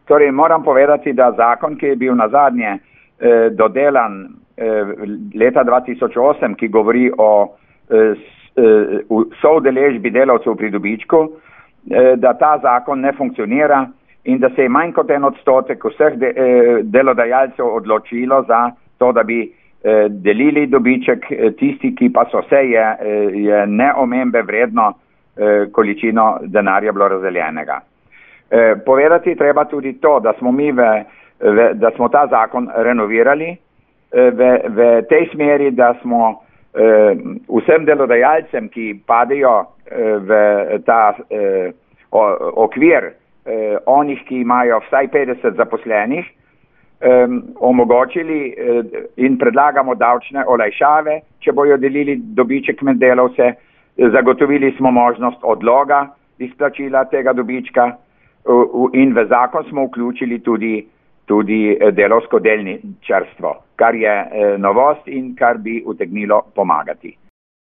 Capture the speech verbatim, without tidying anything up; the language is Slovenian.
Torej, moram povedati, da zakon, ki je bil nazadnje eh, dodelan eh, leta dva tisoč osem, ki govori o eh, soudeležbi delavcev pri dobičku, eh, da ta zakon ne funkcionira in da se je manj kot en odstotek vseh de, eh, delodajalcev odločilo za to, da bi eh, delili dobiček, eh, tisti, ki pa so se je, eh, je neomembe vredno eh, količino denarja bilo razdeljenega. Eh, povedati treba tudi to, da smo mi v, v, da smo ta zakon renovirali eh, v, v tej smeri, da smo eh, vsem delodajalcem, ki padejo eh, v ta eh, o, okvir eh, onih, ki imajo vsaj petdeset zaposlenih, eh, omogočili eh, in predlagamo davčne olajšave, če bojo delili dobiček med delavce. Zagotovili smo možnost odloga izplačila tega dobička in v zakon smo vključili tudi, tudi delovsko delničarstvo, kar je novost in kar bi utegnilo pomagati.